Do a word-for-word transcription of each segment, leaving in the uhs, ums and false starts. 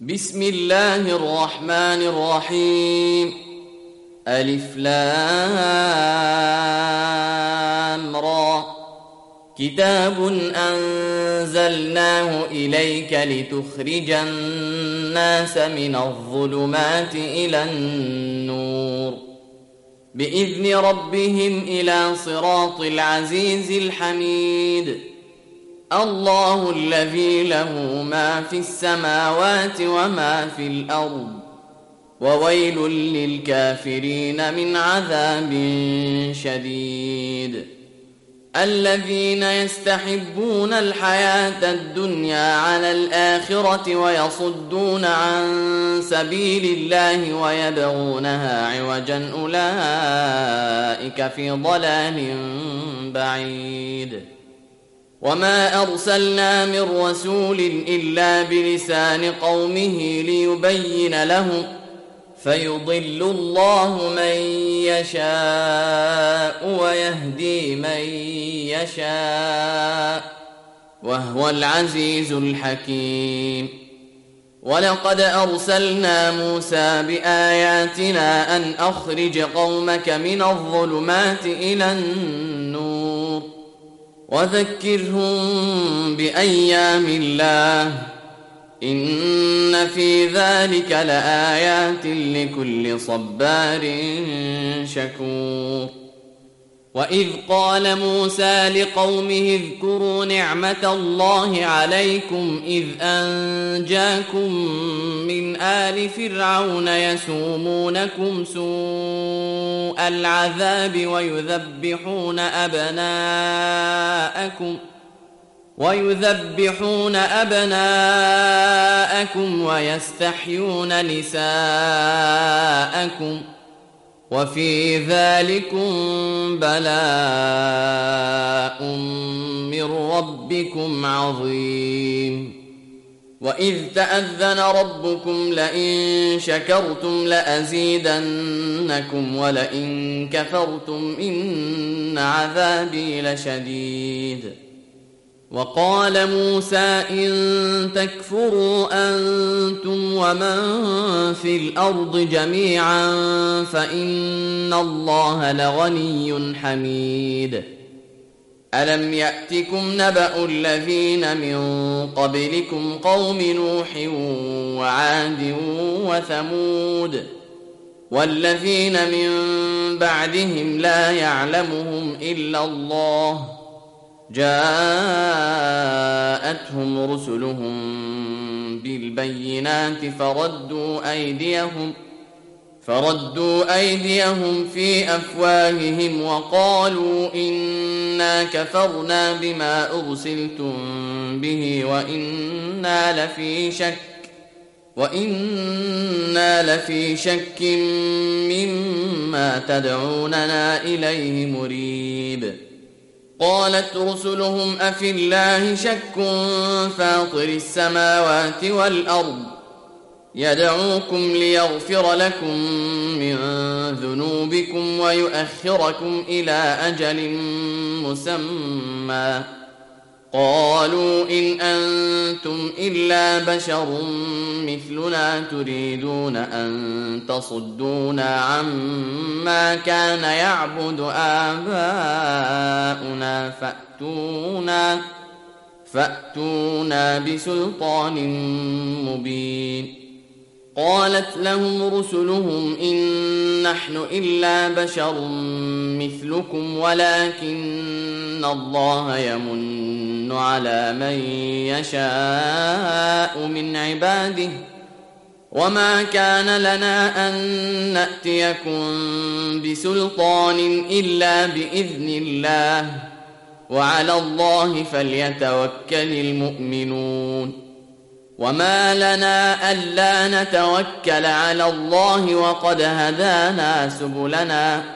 بسم الله الرحمن الرحيم. ألف لام را. كتاب أنزلناه إليك لتخرج الناس من الظلمات إلى النور بإذن ربهم إلى صراط العزيز الحميد. الله الذي له ما في السماوات وما في الأرض وويل للكافرين من عذاب شديد. الذين يستحبون الحياة الدنيا على الآخرة ويصدون عن سبيل الله ويبغونها عوجا أولئك في ضلال بعيد. وما أرسلنا من رسول إلا بلسان قومه ليبين لهم فيضل الله من يشاء ويهدي من يشاء وهو العزيز الحكيم. ولقد أرسلنا موسى بآياتنا أن أخرج قومك من الظلمات إلى النور وذكرهم بأيام الله إن في ذلك لآيات لكل صبار شكور. وإذ قال موسى لقومه اذكروا نعمة الله عليكم إذ أنجاكم من آل فرعون يسومونكم سوء العذاب ويذبحون أبناءكم ويذبحون أبناءكم ويستحيون نساءكم وفي ذلكم بلاء من ربكم عظيم. وإذ تأذن ربكم لئن شكرتم لأزيدنكم ولئن كفرتم إن عذابي لشديد. وقال موسى إن تكفروا أنتم ومن في الأرض جميعا فإن الله لغني حميد. ألم يأتكم نبأ الذين من قبلكم قوم نوح وعاد وثمود والذين من بعدهم لا يعلمهم إلا الله جاءتهم رسلهم بالبينات فردوا أيديهم فردوا أيديهم في أفواههم وقالوا إنا كفرنا بما أرسلتم به وإنا لفي شك وإنا لفي شك مما تدعوننا إليه مريب. قالت رسلهم أفي الله شك فاطر السماوات والأرض يدعوكم ليغفر لكم من ذنوبكم ويؤخركم إلى أجل مسمى. قالوا إن أنتم إلا بشر مثلنا تريدون أن تصدونا عما كان يعبد آباؤنا فأتونا, فأتونا بسلطان مبين. قالت لهم رسلهم إن نحن إلا بشر مثلكم ولكن الله يمن على من يشاء من عباده وما كان لنا أن نأتيكم بسلطان إلا بإذن الله وعلى الله فليتوكل المؤمنون. وما لنا ألا نتوكل على الله وقد هدانا سبلنا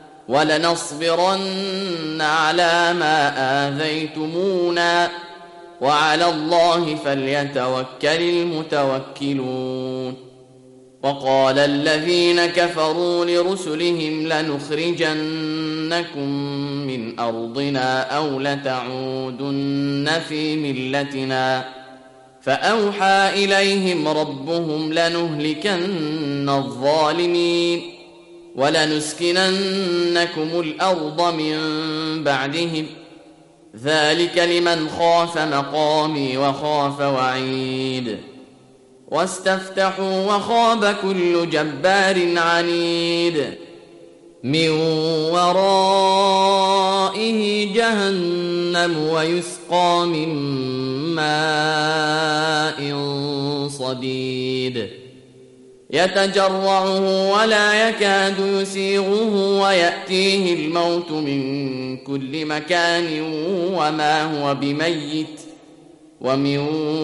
ولنصبرن على ما آذيتمونا وعلى الله فليتوكل المتوكلون. وقال الذين كفروا لرسلهم لنخرجنكم من أرضنا أو لتعودن في ملتنا فأوحى إليهم ربهم لنهلكن الظالمين ولنسكننكم الأرض من بعدهم ذلك لمن خاف مقامي وخاف وعيد واستفتحوا وخاب كل جبار عنيد من ورائه جهنم ويسقى من ماء صديد يتجرعه ولا يكاد يسيغه ويأتيه الموت من كل مكان وما هو بميت ومن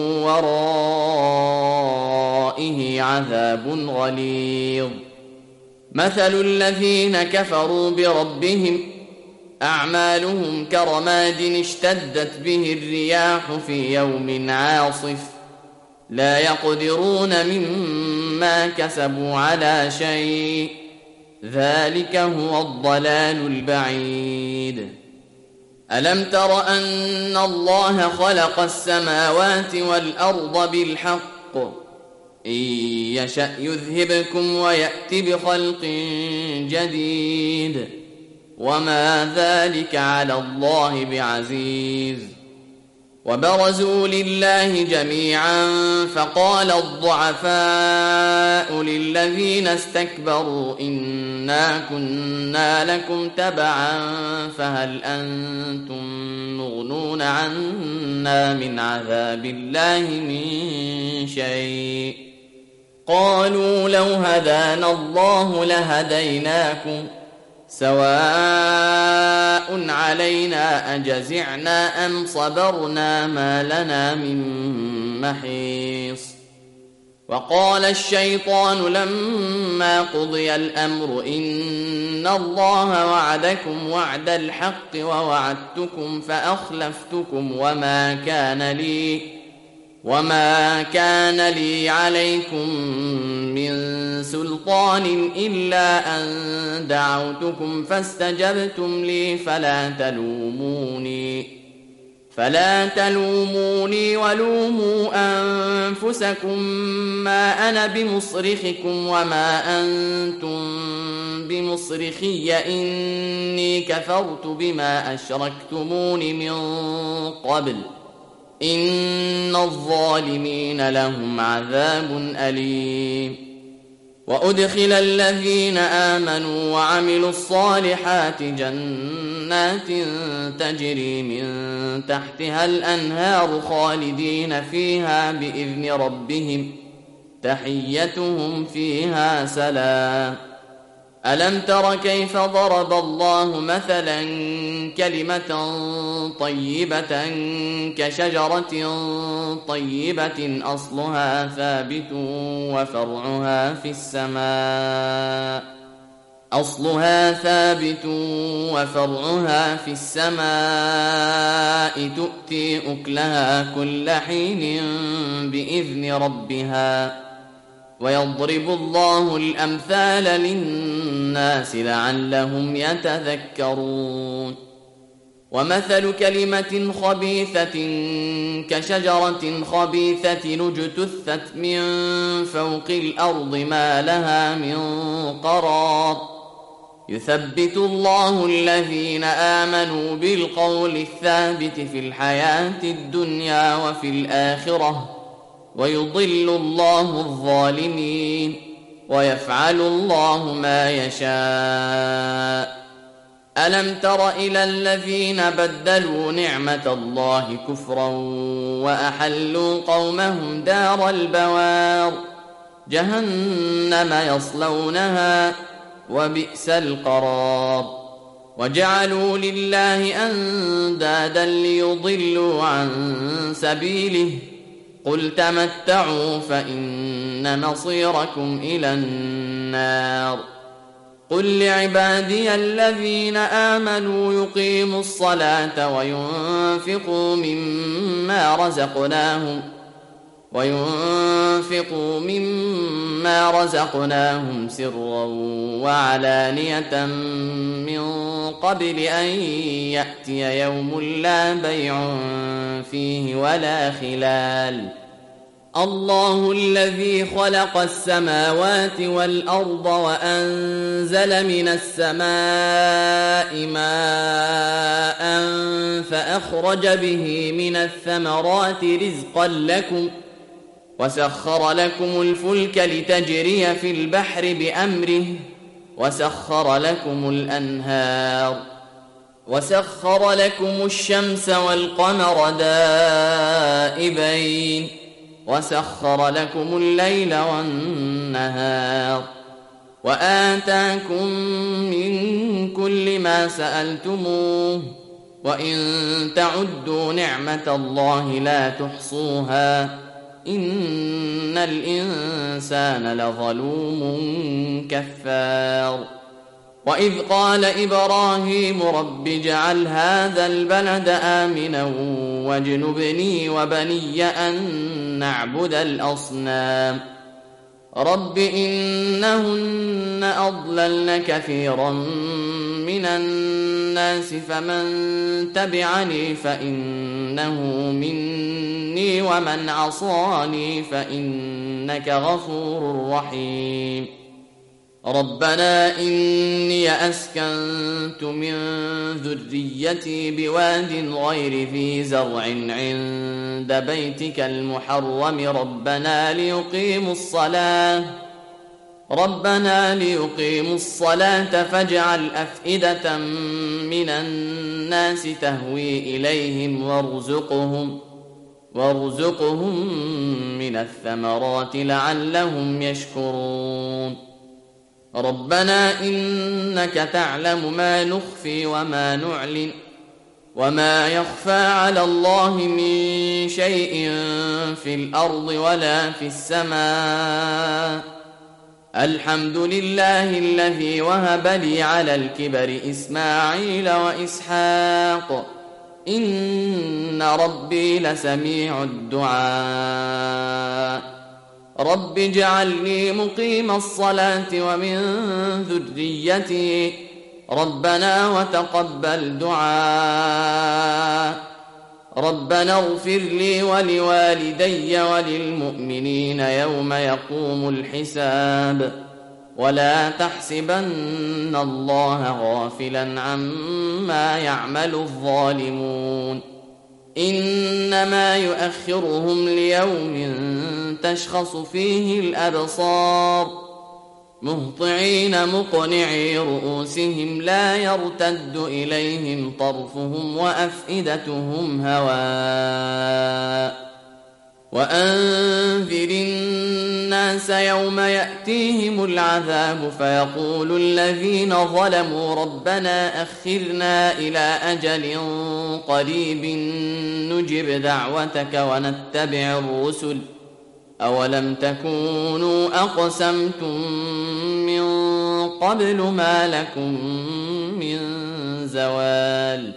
ورائه عذاب غليظ مثل الذين كفروا بربهم أعمالهم كرماد اشتدت به الرياح في يوم عاصف لا يقدرون مما كسبوا على شيء ذلك هو الضلال البعيد ألم تر أن الله خلق السماوات والأرض بالحق إن يشأ يذهبكم ويأت بخلق جديد وما ذلك على الله بعزيز وبرزوا لله جميعا فقال الضعفاء للذين استكبروا إنا كنا لكم تبعا فهل أنتم مغنون عنا من عذاب الله من شيء قالوا لو هدانا الله لهديناكم سواء علينا أجزعنا أم صبرنا ما لنا من محيص وقال الشيطان لما قضي الأمر إن الله وعدكم وعد الحق ووعدتكم فأخلفتكم وما كان لي وما كان لي عليكم من سلطان إلا أن دعوتكم فاستجبتم لي فلا تلوموني فلا تلوموني ولوموا أنفسكم ما أنا بمصرخكم وما أنتم بمصرخي إني كفرت بما أشركتمون من قبل إن الظالمين لهم عذاب أليم وأدخل الذين آمنوا وعملوا الصالحات جنات تجري من تحتها الأنهار خالدين فيها بإذن ربهم تحيتهم فيها سلام ألم تر كيف ضرب الله مثلا كلمة طيبة كشجرة طيبة أصلها ثابت وفرعها في السماء أصلها ثابت وفرعها في السماء تؤتي أكلها كل حين بإذن ربها ويضرب الله الأمثال للناس لعلهم يتذكرون ومثل كلمة خبيثة كشجرة خبيثة اجتثت من فوق الأرض ما لها من قرار يثبت الله الذين آمنوا بالقول الثابت في الحياة الدنيا وفي الآخرة ويضل الله الظالمين ويفعل الله ما يشاء ألم تر إلى الذين بدلوا نعمة الله كفرا وأحلوا قومهم دار البوار جهنم يصلونها وبئس القرار وجعلوا لله أندادا ليضلوا عن سبيله قل تمتعوا فإن مصيركم إلى النار قل لعبادي الذين آمنوا يقيموا الصلاة وينفقوا مما رزقناهم وينفقوا مما رزقناهم سرا وعلانية من قبل أن يأتي يوم لا بيع فيه ولا خلال الله الذي خلق السماوات والأرض وأنزل من السماء ماء فأخرج به من الثمرات رزقا لكم وسخر لكم الفلك لتجري في البحر بأمره وسخر لكم الأنهار وسخر لكم الشمس والقمر دائبين وسخر لكم الليل والنهار وآتاكم من كل ما سألتموه وإن تعدوا نعمة الله لا تحصوها إن الإنسان لظلوم كفار وإذ قال إبراهيم رب اجعل هذا البلد آمنا واجنبني وبني أن نعبد الأصنام رب إنهن أضللن كثيرا من الناس فمن تبعني فإنه مني ومن عصاني فإنك غفور رحيم ربنا إني أسكنت من ذريتي بواد غير ذي زرع عند بيتك المحرم ربنا ليقيموا الصلاة ربنا ليقيموا الصلاة فاجعل أفئدة من الناس تهوي إليهم وارزقهم وارزقهم من الثمرات لعلهم يشكرون ربنا إنك تعلم ما نخفي وما نعلن وما يخفى على الله من شيء في الأرض ولا في السماء الحمد لله الذي وهب لي على الكبر إسماعيل وإسحاق إن ربي لسميع الدعاء رب اجعلني مقيم الصلاة ومن ذريتي ربنا وتقبل دعاء ربنا اغفر لي ولوالدي وللمؤمنين يوم يقوم الحساب ولا تحسبن الله غافلا عما يعمل الظالمون إنما يؤخرهم ليوم تشخص فيه الأبصار مهطعين مقنعي رؤوسهم لا يرتد إليهم طرفهم وأفئدتهم هواء وأنذر الناس يوم يأتيهم العذاب فيقول الذين ظلموا ربنا أخرنا إلى أجل قريب نجب دعوتك ونتبع الرسل أولم تكونوا أقسمتم من قبل ما لكم من زوال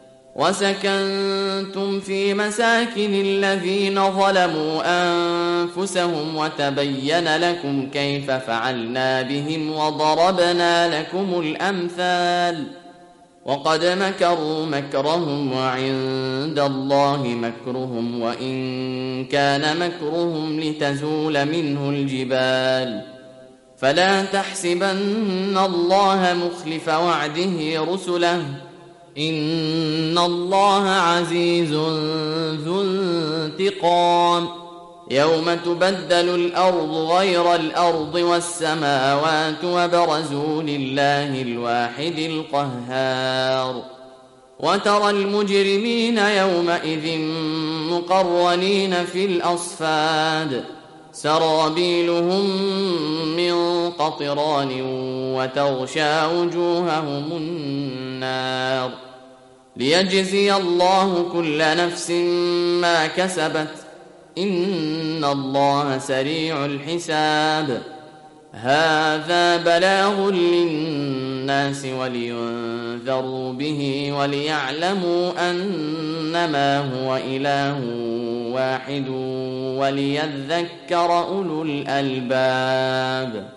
وسكنتم في مساكن الذين ظلموا أنفسهم وتبين لكم كيف فعلنا بهم وضربنا لكم الأمثال وقد مكروا مكرهم وعند الله مكرهم وإن كان مكرهم لتزول منه الجبال فلا تحسبن الله مخلف وعده رسله إن الله عزيز ذو انتقام يوم تبدل الأرض غير الأرض والسماوات وبرزوا لله الواحد القهار وترى المجرمين يومئذ مقرنين في الأصفاد سرابيلهم من قطران وتغشى وجوههم النار ليجزي الله كل نفس ما كسبت إن الله سريع الحساب هذا بلاغ للناس ولينذروا به وليعلموا أنما هو إله واحد وليذكر أولو الألباب.